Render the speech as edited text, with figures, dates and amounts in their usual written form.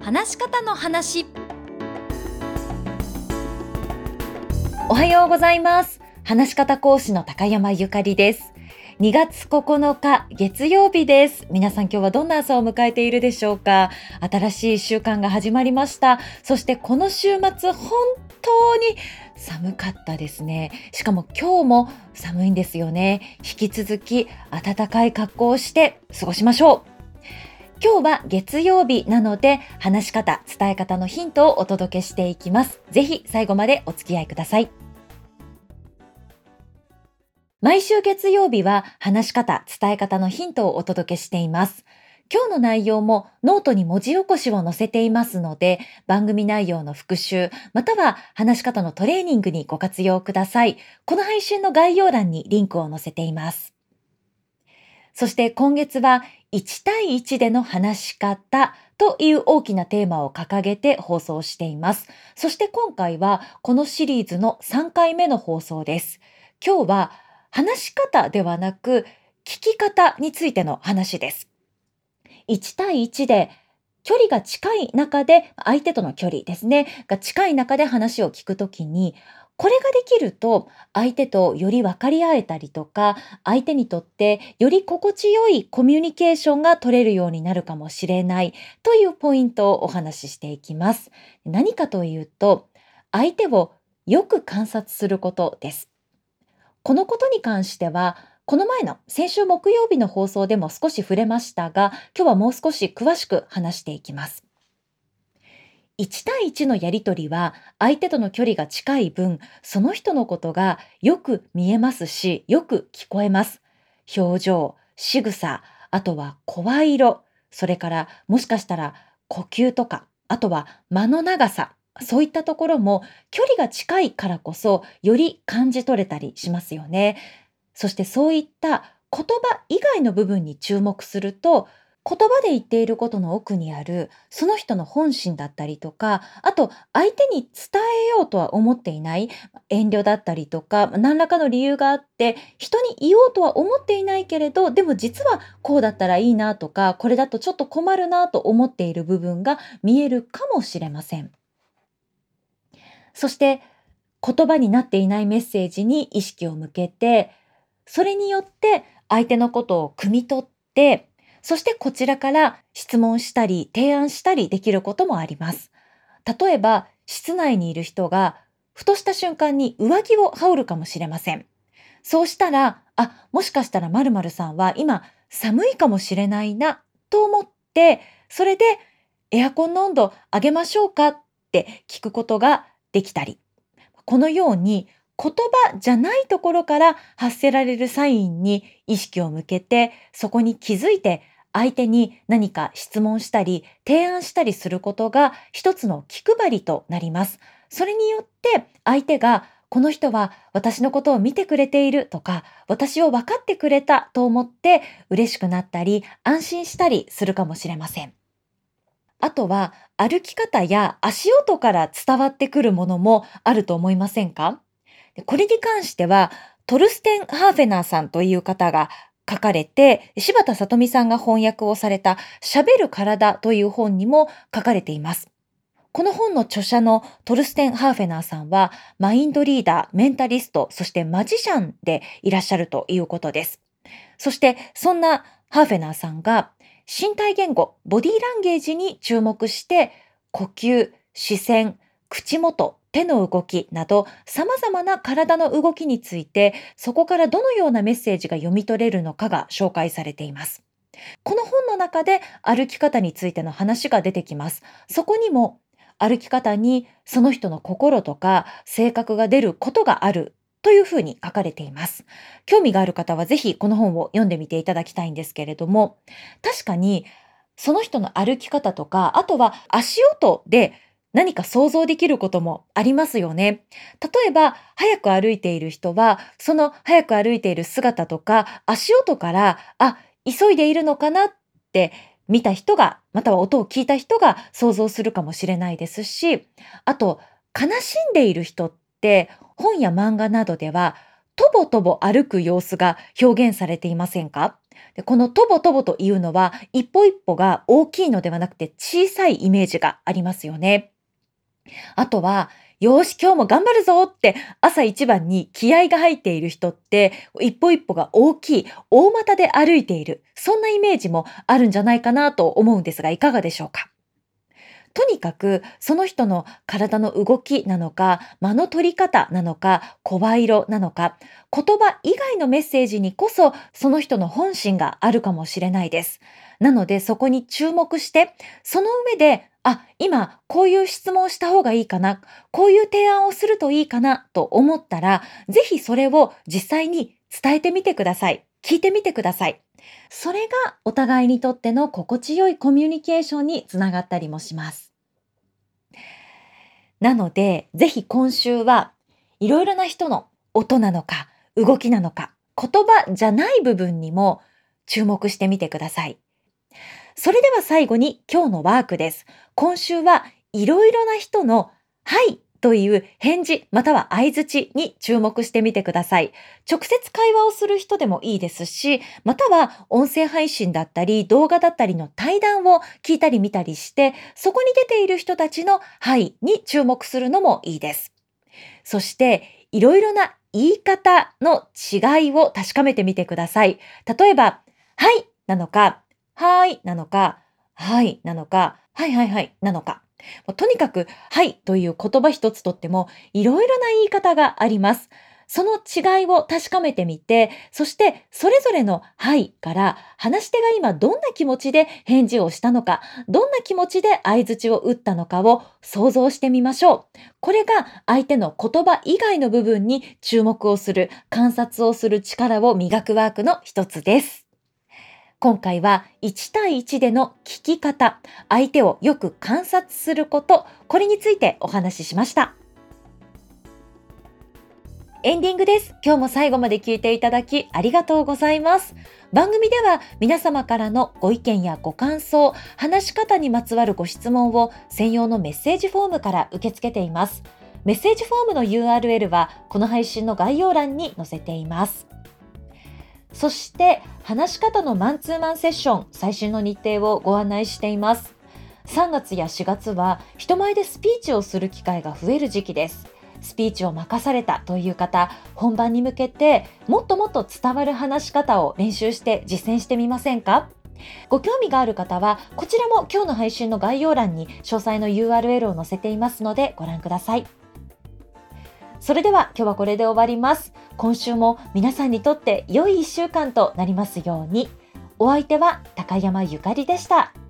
話し方の話。 おはようございます。話し方講師の高山ゆかりです。2月9日月曜日です。皆さん今日はどんな朝を迎えているでしょうか。新しい1週間が始まりました。そしてこの週末本当に寒かったですね。しかも今日も寒いんですよね。引き続き暖かい格好をして過ごしましょう。今日は月曜日なので話し方、伝え方のヒントをお届けしていきます。ぜひ最後までお付き合いください。毎週月曜日は話し方、伝え方のヒントをお届けしています。今日の内容もノートに文字起こしを載せていますので、番組内容の復習、または話し方のトレーニングにご活用ください。この配信の概要欄にリンクを載せています。そして今月は1対1での話し方という大きなテーマを掲げて放送しています。そして今回はこのシリーズの3回目の放送です。今日は話し方ではなく聞き方についての話です。1対1で距離が近い中で、相手との距離ですね、が近い中で話を聞くときに、これができると相手とより分かり合えたりとか、相手にとってより心地よいコミュニケーションが取れるようになるかもしれないというポイントをお話ししていきます。何かというと、相手をよく観察することです。このことに関しては、この前の先週木曜日の放送でも少し触れましたが、今日はもう少し詳しく話していきます。1対1のやりとりは、相手との距離が近い分、その人のことがよく見えますし、よく聞こえます。表情、仕草、あとは声色、それからもしかしたら呼吸とか、あとは間の長さ、そういったところも距離が近いからこそ、より感じ取れたりしますよね。そしてそういった言葉以外の部分に注目すると、言葉で言っていることの奥にあるその人の本心だったりとか、あと相手に伝えようとは思っていない遠慮だったりとか、何らかの理由があって人に言おうとは思っていないけれど、でも実はこうだったらいいなとか、これだとちょっと困るなと思っている部分が見えるかもしれません。そして言葉になっていないメッセージに意識を向けて、それによって相手のことを汲み取って、そしてこちらから質問したり提案したりできることもあります。例えば、室内にいる人がふとした瞬間に上着を羽織るかもしれません。そうしたら、もしかしたら〇〇さんは今寒いかもしれないなと思って、それでエアコンの温度上げましょうかって聞くことができたり、このように言葉じゃないところから発せられるサインに意識を向けて、そこに気づいて相手に何か質問したり提案したりすることが一つの気配りとなります。それによって相手が、この人は私のことを見てくれているとか、私を分かってくれたと思って嬉しくなったり安心したりするかもしれません。あとは歩き方や足音から伝わってくるものもあると思いませんか？これに関してはトルステン・ハーフェナーさんという方が書かれて、柴田さとみさんが翻訳をされた喋る体という本にも書かれています。この本の著者のトルステン・ハーフェナーさんはマインドリーダー、メンタリスト、そしてマジシャンでいらっしゃるということです。そしてそんなハーフェナーさんが身体言語、ボディーランゲージに注目して、呼吸、視線、口元、手の動きなど様々な体の動きについて、そこからどのようなメッセージが読み取れるのかが紹介されています。この本の中で歩き方についての話が出てきます。そこにも歩き方にその人の心とか性格が出ることがあるというふうに書かれています。興味がある方はぜひこの本を読んでみていただきたいんですけれども、確かにその人の歩き方とか、あとは足音で何か想像できることもありますよね。例えば、早く歩いている人は、その早く歩いている姿とか足音から、急いでいるのかなって見た人が、または音を聞いた人が想像するかもしれないですし、あと、悲しんでいる人って本や漫画などでは、とぼとぼ歩く様子が表現されていませんか？ で、このとぼとぼというのは、一歩一歩が大きいのではなくて小さいイメージがありますよね。あとは、よーし、今日も頑張るぞって朝一番に気合が入っている人って、一歩一歩が大きい、大股で歩いている、そんなイメージもあるんじゃないかなと思うんですが、いかがでしょうか？とにかく、その人の体の動きなのか、間の取り方なのか、声色なのか、言葉以外のメッセージにこそ、その人の本心があるかもしれないです。なので、そこに注目して、その上で、あ、今、こういう質問をした方がいいかな、こういう提案をするといいかなと思ったら、ぜひそれを実際に伝えてみてください。聞いてみてください。それがお互いにとっての心地よいコミュニケーションにつながったりもします。なので、ぜひ今週はいろいろな人の音なのか、動きなのか、言葉じゃない部分にも注目してみてください。それでは最後に今日のワークです。今週はいろいろな人のはいという返事または相槌に注目してみてください。直接会話をする人でもいいですし、または音声配信だったり動画だったりの対談を聞いたり見たりして、そこに出ている人たちのはいに注目するのもいいです。そしていろいろな言い方の違いを確かめてみてください。例えば、はいなのか、はいなのか、はいなのか、はいはいはいなのか。もうとにかく、はいという言葉一つとっても、いろいろな言い方があります。その違いを確かめてみて、そしてそれぞれのはいから話し手が今どんな気持ちで返事をしたのか、どんな気持ちで相槌を打ったのかを想像してみましょう。これが相手の言葉以外の部分に注目をする、観察をする力を磨くワークの一つです。今回は1対1での聞き方、相手をよく観察すること、これについてお話ししました。エンディングです。今日も最後まで聞いていただきありがとうございます。番組では皆様からのご意見やご感想、話し方にまつわるご質問を専用のメッセージフォームから受け付けています。メッセージフォームの URL はこの配信の概要欄に載せています。そして話し方のマンツーマンセッション最新の日程をご案内しています。3月や4月は人前でスピーチをする機会が増える時期です。スピーチを任されたという方、本番に向けてもっともっと伝わる話し方を練習して実践してみませんか？ご興味がある方はこちらも今日の配信の概要欄に詳細の URL を載せていますのでご覧ください。それでは今日はこれで終わります。今週も皆さんにとって良い1週間となりますように。お相手は高山ゆかりでした。